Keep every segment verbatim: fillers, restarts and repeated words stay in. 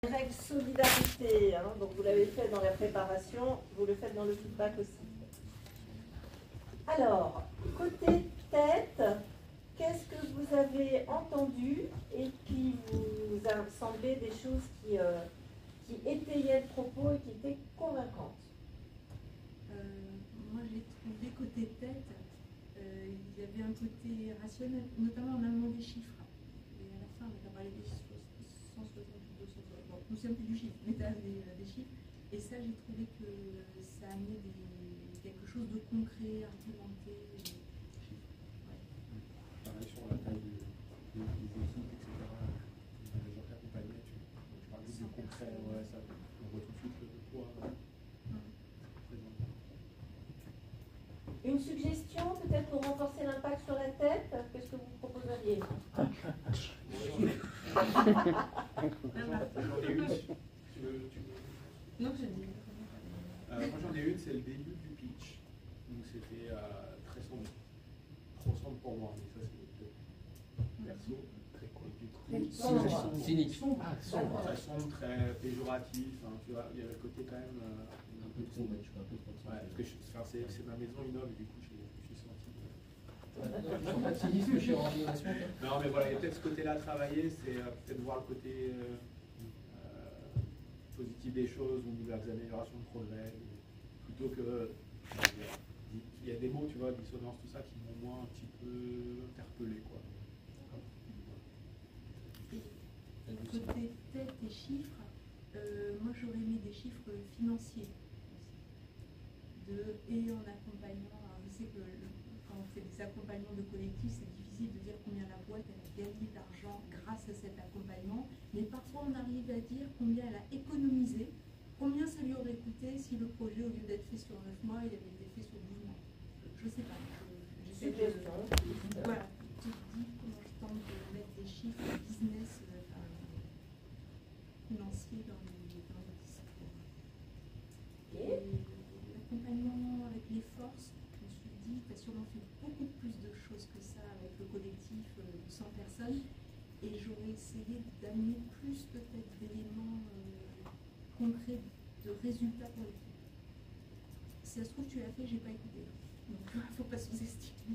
Règle solidarité, hein, donc vous l'avez fait dans la préparation, vous le faites dans le feedback aussi. Alors, côté tête, qu'est-ce que vous avez entendu et qui vous a semblé des choses qui, euh, qui étayaient le propos et qui étaient convaincantes? euh, Moi j'ai trouvé côté tête, euh, il y avait un côté rationnel, notamment en allemand des chiffres. Et à la fin, on a parlé des cent soixante-douze, deux cent soixante, bon, je ne me souviens plus du chiffre, mais tu as des, des chiffres. Et ça, j'ai trouvé que ça amenait des, quelque chose de concret, implémenté. Ouais. Pareil sur la taille de, de, des équipes, et cetera. Les gens qui accompagnaient, tu, tu parlais du concret, ouais, ça, on voit tout de suite le poids. Une suggestion peut-être pour renforcer l'impact sur la tête, qu'est-ce que vous proposeriez? J'en ai une. Tu veux, tu veux... Non, je dis. Euh, moi j'en ai une, c'est le début du pitch. Donc c'était euh, très sombre. Trop sombre pour moi, mais ça c'est perso. Très quoi du coup. Sombre. Cynique. Ah, sombre, très sombre, très péjoratif. Hein, tu vois, il y avait le côté quand même. Euh, Un peu trop, mais je suis un peu trop. Ouais, parce que je, enfin, c'est, c'est ma maison innove, du coup je, je suis senti. Je suis pas cynique, je suis en organisation. Non, mais voilà, il y a peut-être ce côté-là à travailler, c'est euh, peut-être voir le côté euh, euh, positif des choses ou les améliorations de progrès, plutôt que. Euh, il y a des mots, tu vois, dissonance, tout ça, qui m'ont moins un petit peu interpellé, quoi. Côté tête et chiffres, euh, moi j'aurais mis des chiffres financiers aussi. De, et en accompagnant, alors je sais que le, quand on fait des accompagnements de collectifs, c'est difficile de dire combien la boîte elle a gagné d'argent grâce à cet accompagnement, mais parfois on arrive à dire combien elle a économisé, combien ça lui aurait coûté si le projet, au lieu d'être fait sur neuf mois, il avait été fait sur douze mois. Je ne sais pas. Je, j'essaie de, voilà, tu te dis comment je tente de mettre des chiffres business euh, enfin, financiers dans les, dans les discours. Et l'accompagnement avec les forces, je me suis dit, tu as sûrement fait beaucoup plus de choses que ça avec le collectif euh, de cent personnes, et j'aurais essayé d'amener plus peut-être d'éléments euh, concrets, de résultats pour l'équipe. Si ça se trouve, tu l'as fait, j'ai pas écouté. Donc il ne faut pas sous-estimer.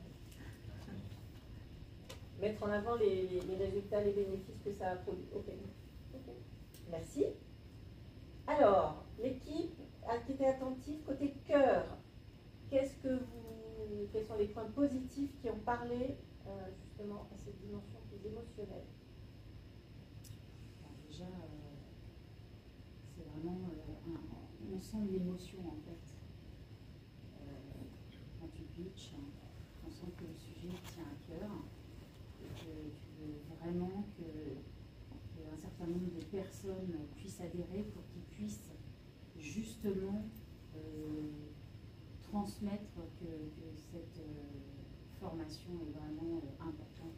Mettre en avant les, les, les résultats, les bénéfices que ça a produit. Ok. Okay. Merci. Alors, l'équipe qui était attentive, côté cœur, qu'est-ce que vous, quels sont les points positifs qui ont parlé euh, justement à cette dimension plus émotionnelle? Alors déjà, euh, c'est vraiment euh, un, un ensemble d'émotions en fait. Euh, quand tu pitches, on sent que le sujet tient à cœur et que tu veux vraiment que, qu'un certain nombre de personnes puissent adhérer pour qu'ils puissent justement euh, transmettre que, que cette euh, formation est vraiment euh, importante,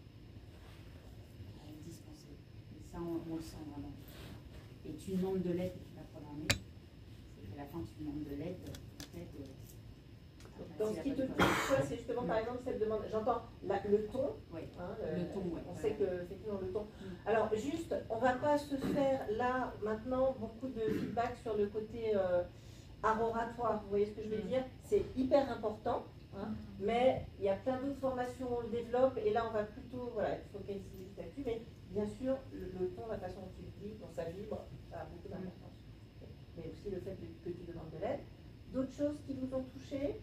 euh, dispensée. Et ça, on, on le sent vraiment. Et tu demandes de l'aide la première année. Et à la fin, tu demandes de l'aide. En fait, euh, dans ce qui te touche, c'est justement par exemple cette demande. J'entends la, le ton. Oui, hein, le, le ton, ouais. On sait que effectivement le ton. Alors juste, on va pas se faire là maintenant beaucoup de feedback sur le côté euh, art oratoire. Vous voyez ce que je veux dire? C'est hyper important, hein, mais il y a plein d'autres formations où on le développe et là on va plutôt voilà focaliser juste là-dessus. Mais bien sûr, le, le ton, la façon dont tu le dis, dont ça vibre, ça a beaucoup d'importance. Mais aussi le fait de, que tu demandes de l'aide. D'autres choses qui vous ont touché?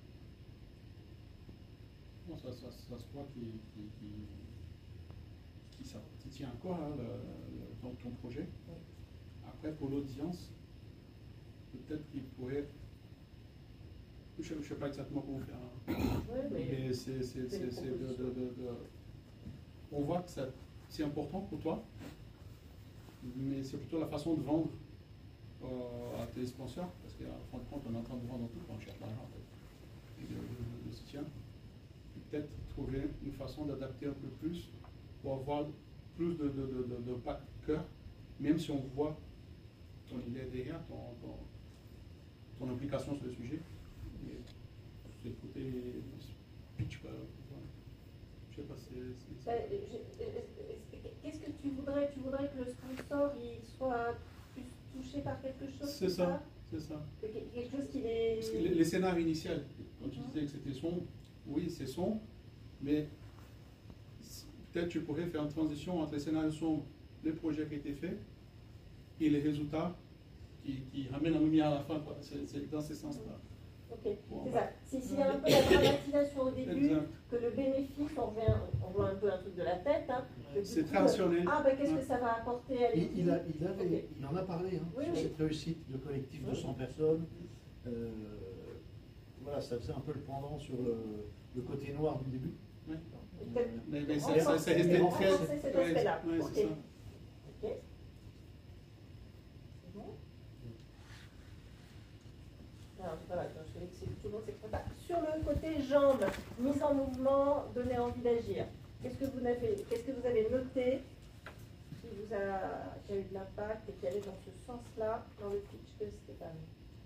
Bon, ça, ça, ça se voit qui, qui, qui, qui, ça, qui tient à quoi hein, le, le, ton, ton projet. Oui. Après, pour l'audience, peut-être qu'il pourrait. Je ne sais pas exactement comment faire. Hein. Oui, mais, mais c'est, c'est, c'est, c'est de, de, de, de. On voit que ça, c'est important pour toi, mais c'est plutôt la façon de vendre euh, à tes sponsors, parce qu'à fin de compte, on est en train de vendre tout, on cherche l'argent en fait, et le, le, le soutien. Peut-être trouver une façon d'adapter un peu plus pour avoir plus de, de, de, de, de pas cœur, même si on voit ton idée derrière, ton, ton, ton implication sur le sujet. C'est le côté pitch, quoi. Je Je sais pas si... si- Bah, je- je- Qu'est-ce que tu voudrais? Tu voudrais que le sponsor il soit plus touché par quelque chose? C'est ça, c'est ça. Que- Quelque chose qui est... Parce que les, les scénarios initiaux, quand tu disais que c'était sombre, oui, c'est sombre, mais peut-être tu pourrais faire une transition entre les scénarios sombres, le projet qui a été fait, et les résultats qui, qui ramènent la lumière à la fin. C'est dans ce sens-là. Ok, Bon, c'est bah. ça. Si- S'il y a un peu la dramatisation au début, Exact. que le bénéfice, on, revient, on voit un peu un truc de la tête. Hein, que du C'est coup, très rationnel. Ah, ben qu'est-ce Ouais. que ça va apporter à Il, l'équipe? il, a, il, avait, Ok. il en a parlé hein, Oui, sur oui. cette réussite de collectif de cent personnes. Euh, voilà, ça faisait un peu le pendant sur le, le côté noir du début. Ouais. Euh, Mais, mais ça, Renforcer- ça, ça restait renforcer très... cet ouais, aspect-là. ouais, Ok. c'est ça. Ok. C'est bon? Alors, voilà, donc je vais laisser tout le monde s'exprimer. Sur le côté jambes, mise en mouvement, donner envie d'agir. Qu'est-ce que vous avez, qu'est-ce que vous avez noté qui vous a, qui a eu de l'impact et qui allait dans ce sens-là dans le pitch de Stéphane?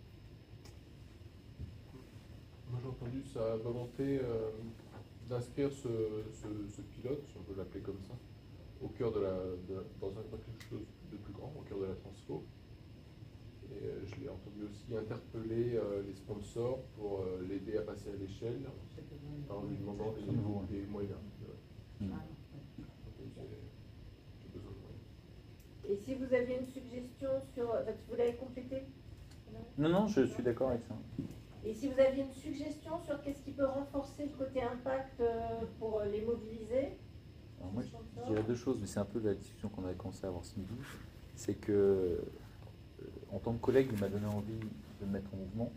Moi j'ai entendu sa volonté euh, d'inscrire ce, ce, ce pilote, si on peut l'appeler comme ça, au cœur de la, de, dans, un, dans quelque chose de plus grand, au cœur de la transfo. Et euh, je l'ai entendu aussi interpeller euh, les sponsors pour euh, l'aider à passer à l'échelle en lui demandant des, des moyens. Ouais. Donc, j'ai j'ai besoin de moyens. Et si vous aviez une suggestion sur, enfin, vous l'avez complété? Non, non, je suis d'accord avec ça. Et si vous aviez une suggestion sur qu'est-ce qui peut renforcer le côté impact euh, pour les mobiliser? Alors moi, je, je dirais deux choses, mais c'est un peu la discussion qu'on avait commencé à avoir ce midi. C'est que, euh, en tant que collègue, il m'a donné envie de me mettre en mouvement,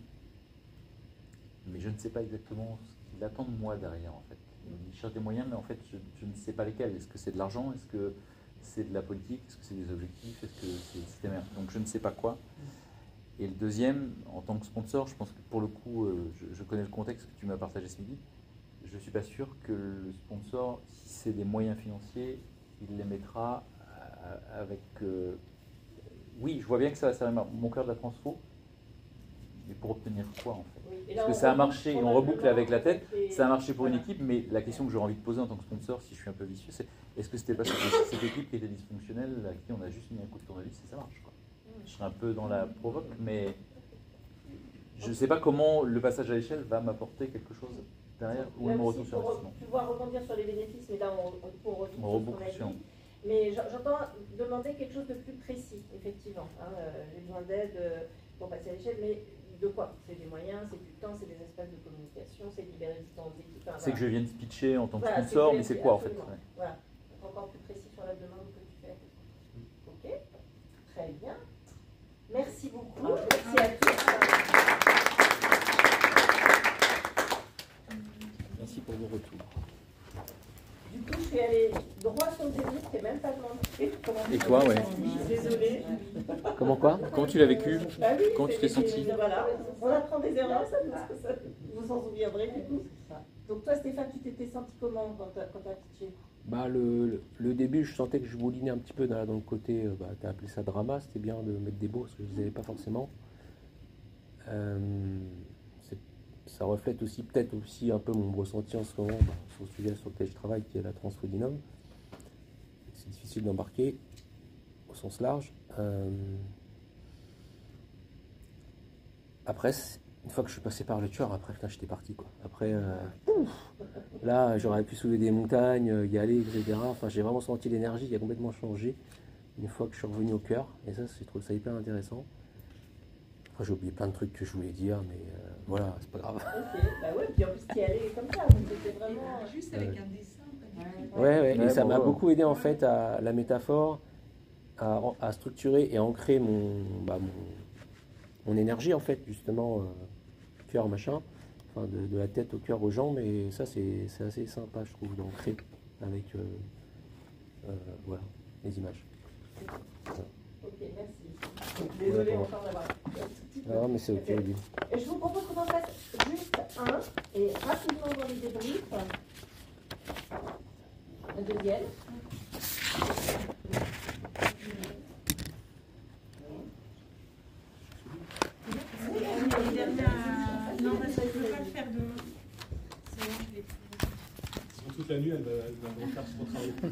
mais je ne sais pas exactement ce qu'il attend de moi derrière, en fait. Il cherche des moyens, mais en fait, je, je ne sais pas lesquels. Est-ce que c'est de l'argent? Est-ce que c'est de la politique? Est-ce que c'est des objectifs? Est-ce que c'est le système? Donc, je ne sais pas quoi. Et le deuxième, en tant que sponsor, je pense que pour le coup, euh, je, je connais le contexte que tu m'as partagé ce midi. Je ne suis pas sûr que le sponsor, si c'est des moyens financiers, il les mettra à- avec... euh, oui, je vois bien que ça va servir mon cœur de la transfo, mais pour obtenir quoi en fait? Oui. Et Parce là, que on ça a reboucle marché, on probablement reboucle avec la tête, les- ça a marché pour une Voilà. équipe, mais la question que j'aurais envie de poser en tant que sponsor, si je suis un peu vicieux, c'est est-ce que c'était pas cette, cette équipe qui était dysfonctionnelle, à qui on a juste mis un coup de tournevis et ça marche quoi. Je serais un peu dans la provoque, mais je ne sais pas comment le passage à l'échelle va m'apporter quelque chose derrière ou Là mon aussi, retour sur pour investissement. pouvoir rebondir sur les bénéfices, mais là on, on, on retourne On sur reboucle ce qu'on sur- a dit. Mais j'en- j'entends demander quelque chose de plus précis, effectivement. Hein, euh, j'ai besoin d'aide euh, pour passer à l'échelle, mais de quoi? C'est des moyens, c'est du temps, c'est des espaces de communication, c'est libérer du temps aux équipes. Enfin, C'est que je viens de pitcher en tant que Voilà, sponsor, que mais je- c'est quoi en fait? absolument. Ouais. Voilà, être encore plus précis sur la demande que tu fais. Ok, très bien. Merci beaucoup. Merci à tous. Merci pour vos retours. Du coup, je suis allée droit sur le début, je t'ai même pas demandé comment Et toi, ouais. Je suis désolée. Comment quoi? Comment tu l'as vécu? Bah oui, Comment tu c'est- t'es c'est- senti? Voilà, on apprend des erreurs, ça, ça, ça- vous vous en souviendrez du coup. Donc toi, Stéphane, tu t'étais senti comment quand tu as pitché? Bah, le, le, le début, je sentais que je moulinais un petit peu dans, dans le côté, euh, bah, tu as appelé ça drama, c'était bien de mettre des mots, parce que je ne les avais pas forcément. Euh, c'est- ça reflète aussi peut-être aussi un peu mon ressenti en ce moment bah, sur le sujet sur lequel je travaille, qui est la transfodinome. C'est difficile d'embarquer au sens large. Euh, après, c'est- une fois que je suis passé par le tueur, après, putain, j'étais parti, quoi. Après, euh, pouf, là, j'aurais pu soulever des montagnes, euh, y aller, et cetera. Enfin, j'ai vraiment senti l'énergie qui a complètement changé une fois que je suis revenu au cœur. Et ça, je trouve ça hyper intéressant. Après, j'ai oublié plein de trucs que je voulais dire, mais euh, voilà, c'est pas grave. Ok, bah ouais, puis en plus, tu y allais comme ça, donc c'était vraiment. Juste avec un dessin. pas du tout. Ouais, ouais, Ouais, et ça bon, m'a ouais. beaucoup aidé en fait à la métaphore, à, à structurer et ancrer mon, bah, mon, mon énergie en fait, justement, euh, cœur machin, enfin de, de la tête au cœur aux jambes, et ça c'est c'est assez sympa, je trouve, d'ancrer avec euh, euh, voilà, les images. Ok, merci. Désolée D'accord. encore d'avoir. Ah, mais c'est ok, Ok. Olivier. Et je vous propose qu'on en fasse juste un, et rapidement dans les débriefs. Le deuxième. Et dernière- Non, parce que je ne peux pas le faire demain. Sinon, je l'ai plus. toute la nuit, elle va, elle va refaire son travail.